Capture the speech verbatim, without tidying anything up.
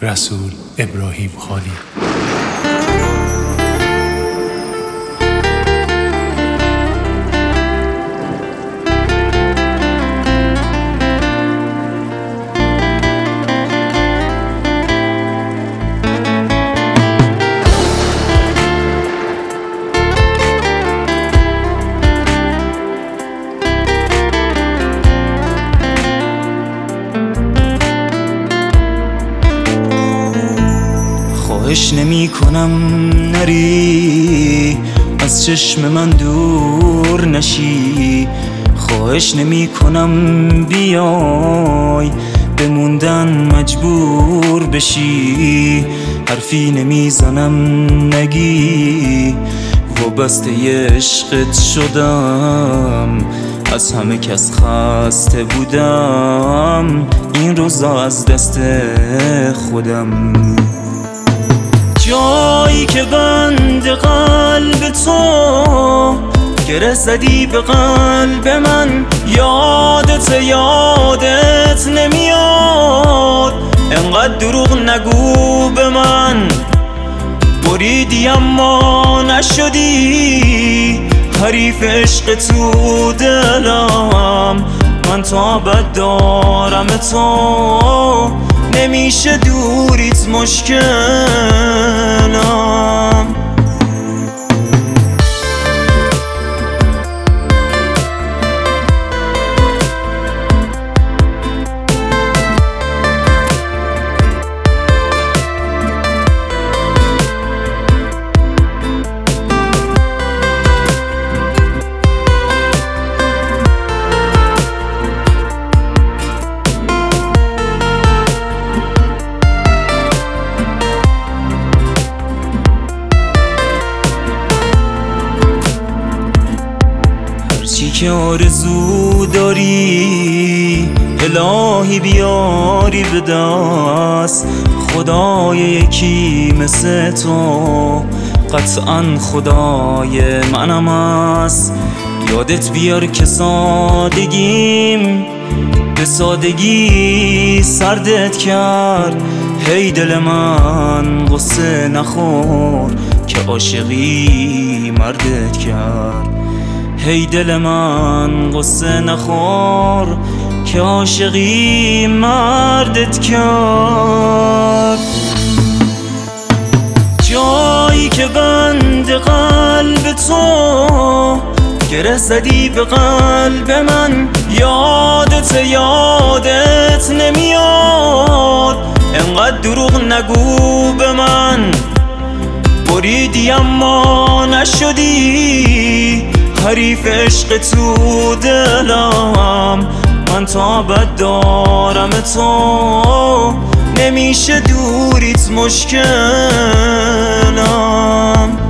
رسول ابراهیم خانی. خواهش نمی کنم نری از چشم من دور نشی، خواهش نمی کنم بیای بموندن مجبور بشی، حرفی نمی زنم نگی وابسته عشقت شدم، از همه کس خسته بودم این روزا از دست خودم. جایی که بند قلب تو گره زدی به قلب من، یادت یادت نمیاد، انقدر دروغ نگو به من، بریدی اما نشدی حریف عشق تو دلم، من تا ابد دارم تو، نمیشه دوریت مشکلم. هرچی که آرزو داری الهی بیاری به دست، خدای یکی مثل تو قطعا خدای منم است. یادت بیار که سادگیم به سادگی سردت کرد، هی دل من غصه نخور که عاشقی مردت کرد، هی دل من غصه نخور که عاشقی مردت کرد. جایی که بند قلب تو گره زدی به قلب من، یادت یادت نمیاد، انقدر دروغ نگو به من، بریدی اما نشدی حریف عشق تو دلم، من تا ابد دارم تو، نمیشه دوریت مشکلم.